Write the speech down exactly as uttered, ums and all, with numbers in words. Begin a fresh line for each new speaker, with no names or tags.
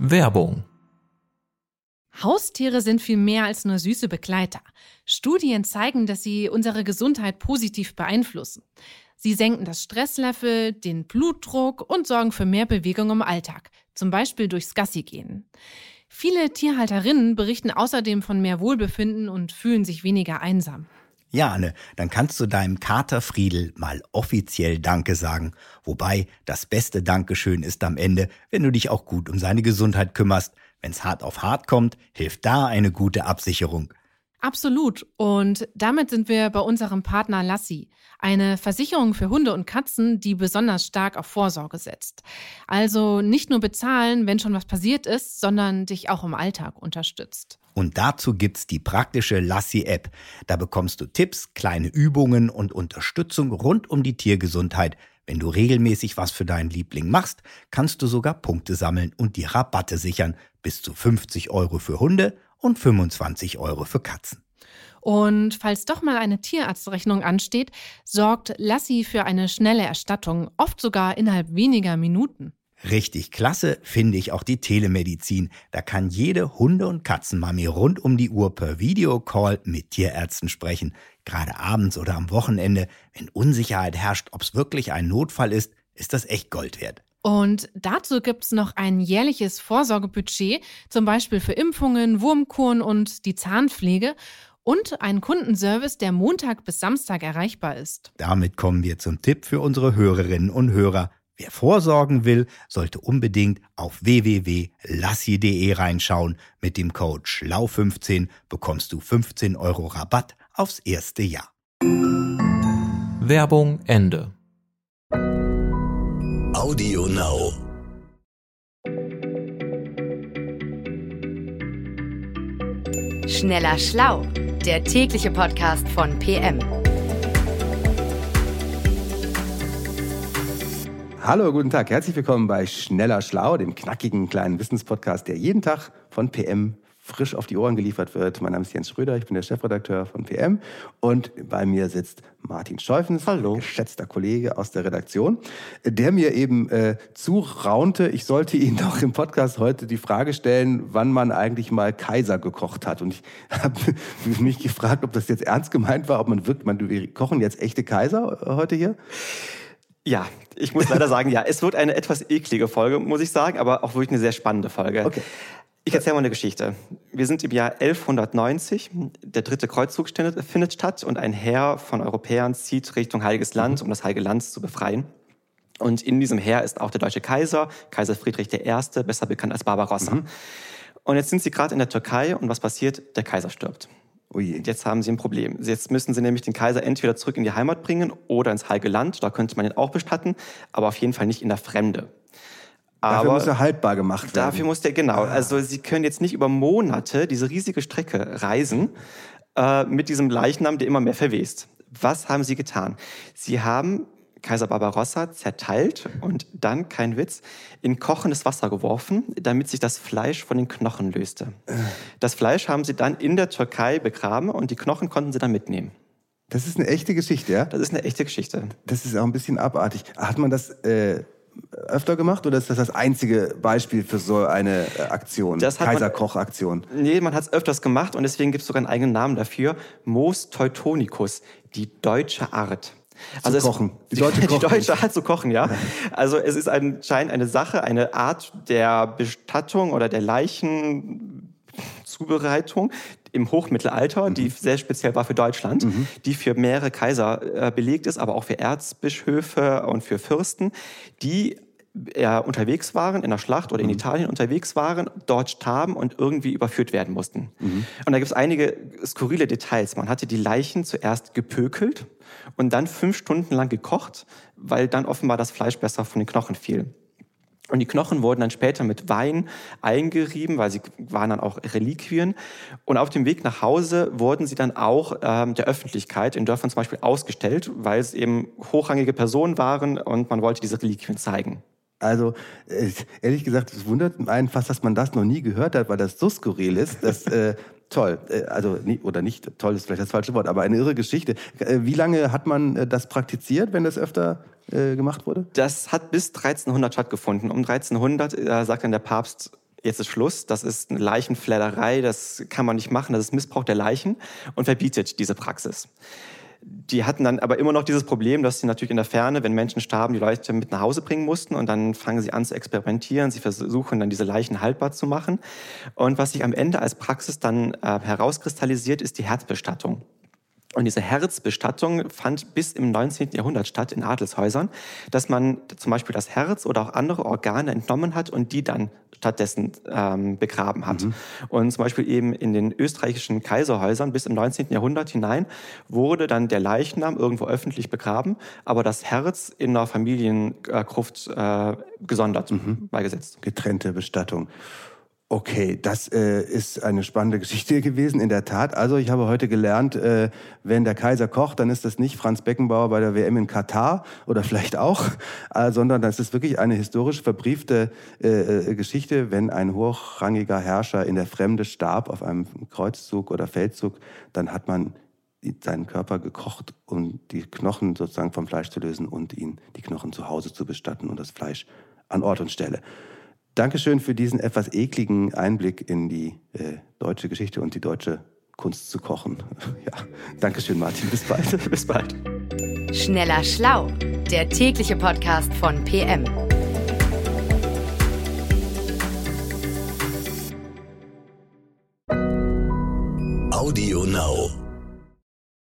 Werbung.
Haustiere sind viel mehr als nur süße Begleiter. Studien zeigen, dass sie unsere Gesundheit positiv beeinflussen. Sie senken das Stresslevel, den Blutdruck und sorgen für mehr Bewegung im Alltag, zum Beispiel durchs Gassigehen. Viele Tierhalterinnen berichten außerdem von mehr Wohlbefinden und fühlen sich weniger einsam.
Ja, Anne, dann kannst du deinem Kater Friedel mal offiziell Danke sagen. Wobei, das beste Dankeschön ist am Ende, wenn du dich auch gut um seine Gesundheit kümmerst. Wenn's hart auf hart kommt, hilft da eine gute Absicherung.
Absolut. Und damit sind wir bei unserem Partner Lassi, eine Versicherung für Hunde und Katzen, die besonders stark auf Vorsorge setzt. Also nicht nur bezahlen, wenn schon was passiert ist, sondern dich auch im Alltag unterstützt.
Und dazu gibt's die praktische Lassi-App. Da bekommst du Tipps, kleine Übungen und Unterstützung rund um die Tiergesundheit. Wenn du regelmäßig was für deinen Liebling machst, kannst du sogar Punkte sammeln und dir Rabatte sichern. Bis zu fünfzig Euro für Hunde und fünfundzwanzig Euro für Katzen.
Und falls doch mal eine Tierarztrechnung ansteht, sorgt Lassi für eine schnelle Erstattung, oft sogar innerhalb weniger Minuten.
Richtig klasse finde ich auch die Telemedizin. Da kann jede Hunde- und Katzenmami rund um die Uhr per Videocall mit Tierärzten sprechen. Gerade abends oder am Wochenende, wenn Unsicherheit herrscht, ob es wirklich ein Notfall ist, ist das echt Gold wert.
Und dazu gibt's noch ein jährliches Vorsorgebudget, zum Beispiel für Impfungen, Wurmkuren und die Zahnpflege und einen Kundenservice, der Montag bis Samstag erreichbar ist.
Damit kommen wir zum Tipp für unsere Hörerinnen und Hörer. Wer vorsorgen will, sollte unbedingt auf w w w punkt lassi punkt de reinschauen. Mit dem Code schlau fünfzehn bekommst du fünfzehn Euro Rabatt aufs erste Jahr.
Werbung Ende.
Audio Now.
Schneller Schlau, der tägliche Podcast von P M.
Hallo, guten Tag, herzlich willkommen bei Schneller Schlau, dem knackigen kleinen Wissenspodcast, der jeden Tag von P M frisch auf die Ohren geliefert wird. Mein Name ist Jens Schröder, ich bin der Chefredakteur von P M und bei mir sitzt Martin Scheufens, Hallo. Geschätzter Kollege aus der Redaktion, der mir eben äh, zuraunte, ich sollte ihn doch im Podcast heute die Frage stellen, wann man eigentlich mal Kaiser gekocht hat. Und ich habe mich gefragt, ob das jetzt ernst gemeint war, ob man wirklich, man, wir kochen jetzt echte Kaiser heute hier?
Ja, ich muss leider sagen, ja, es wird eine etwas eklige Folge, muss ich sagen, aber auch wirklich eine sehr spannende Folge.
Okay.
Ich erzähle mal eine Geschichte. Wir sind im Jahr elfhundertneunzig, der dritte Kreuzzug findet statt und ein Heer von Europäern zieht Richtung Heiliges Land, um das Heilige Land zu befreien. Und in diesem Heer ist auch der deutsche Kaiser, Kaiser Friedrich der Erste, besser bekannt als Barbarossa. Mhm. Und jetzt sind sie gerade in der Türkei und was passiert? Der Kaiser stirbt.
Ui.
Und jetzt haben sie ein Problem. Jetzt müssen sie nämlich den Kaiser entweder zurück in die Heimat bringen oder ins Heilige Land. Da könnte man ihn auch bestatten, aber auf jeden Fall nicht in der Fremde.
Aber dafür muss er haltbar gemacht werden.
Dafür muss der, genau. Ah. Also sie können jetzt nicht über Monate diese riesige Strecke reisen äh, mit diesem Leichnam, der immer mehr verwest. Was haben sie getan? Sie haben Kaiser Barbarossa zerteilt und dann, kein Witz, in kochendes Wasser geworfen, damit sich das Fleisch von den Knochen löste. Das Fleisch haben sie dann in der Türkei begraben und die Knochen konnten sie dann mitnehmen.
Das ist eine echte Geschichte, ja?
Das ist eine echte Geschichte.
Das ist auch ein bisschen abartig. Hat man das äh, öfter gemacht oder ist das das einzige Beispiel für so eine Aktion, Kaiserkoch-Aktion?
Nee, man hat es öfters gemacht und deswegen gibt es sogar einen eigenen Namen dafür. Mos Teutonicus, die deutsche Art.
Also zu kochen. Die deutsche,
die deutsche Art zu kochen, ja. Also es ist anscheinend eine Sache, eine Art der Bestattung oder der Leichenzubereitung im Hochmittelalter, mhm. die sehr speziell war für Deutschland, mhm. die für mehrere Kaiser äh, belegt ist, aber auch für Erzbischöfe und für Fürsten, die äh, unterwegs waren in der Schlacht oder in mhm. Italien unterwegs waren, dort starben und irgendwie überführt werden mussten. Mhm. Und da gibt es einige skurrile Details. Man hatte die Leichen zuerst gepökelt und dann fünf Stunden lang gekocht, weil dann offenbar das Fleisch besser von den Knochen fiel. Und die Knochen wurden dann später mit Wein eingerieben, weil sie waren dann auch Reliquien. Und auf dem Weg nach Hause wurden sie dann auch ähm, der Öffentlichkeit in Dörfern zum Beispiel ausgestellt, weil es eben hochrangige Personen waren und man wollte diese Reliquien zeigen.
Also, äh, ehrlich gesagt, es wundert einen fast, dass man das noch nie gehört hat, weil das so skurril ist. Das, äh, toll, äh, also, nie, oder nicht, toll ist vielleicht das falsche Wort, aber eine irre Geschichte. Äh, wie lange hat man äh, das praktiziert, wenn das öfter äh, gemacht wurde?
Das hat bis dreizehnhundert stattgefunden. Um dreizehnhundert äh, sagt dann der Papst, jetzt ist Schluss, das ist eine Leichenfledderei, das kann man nicht machen, das ist Missbrauch der Leichen und verbietet diese Praxis. Die hatten dann aber immer noch dieses Problem, dass sie natürlich in der Ferne, wenn Menschen starben, die Leute mit nach Hause bringen mussten und dann fangen sie an zu experimentieren. Sie versuchen dann diese Leichen haltbar zu machen. Und was sich am Ende als Praxis dann äh, herauskristallisiert, ist die Herzbestattung. Und diese Herzbestattung fand bis im neunzehnten Jahrhundert statt in Adelshäusern, dass man zum Beispiel das Herz oder auch andere Organe entnommen hat und die dann stattdessen ähm, begraben hat. Mhm. Und zum Beispiel eben in den österreichischen Kaiserhäusern bis im neunzehnten Jahrhundert hinein wurde dann der Leichnam irgendwo öffentlich begraben, aber das Herz in einer Familiengruft äh, gesondert mhm. beigesetzt.
Getrennte Bestattung. Okay, das äh, ist eine spannende Geschichte gewesen, in der Tat. Also ich habe heute gelernt, äh, wenn der Kaiser kocht, dann ist das nicht Franz Beckenbauer bei der W M in Katar oder vielleicht auch, äh, sondern das ist wirklich eine historisch verbriefte äh, Geschichte. Wenn ein hochrangiger Herrscher in der Fremde starb auf einem Kreuzzug oder Feldzug, dann hat man seinen Körper gekocht, um die Knochen sozusagen vom Fleisch zu lösen und ihn die Knochen zu Hause zu bestatten und das Fleisch an Ort und Stelle. Dankeschön für diesen etwas ekligen Einblick in die äh, deutsche Geschichte und die deutsche Kunst zu kochen. Ja, Dankeschön, Martin. Bis bald.
Bis bald.
Schneller Schlau, der tägliche Podcast von P M.
Audio Now.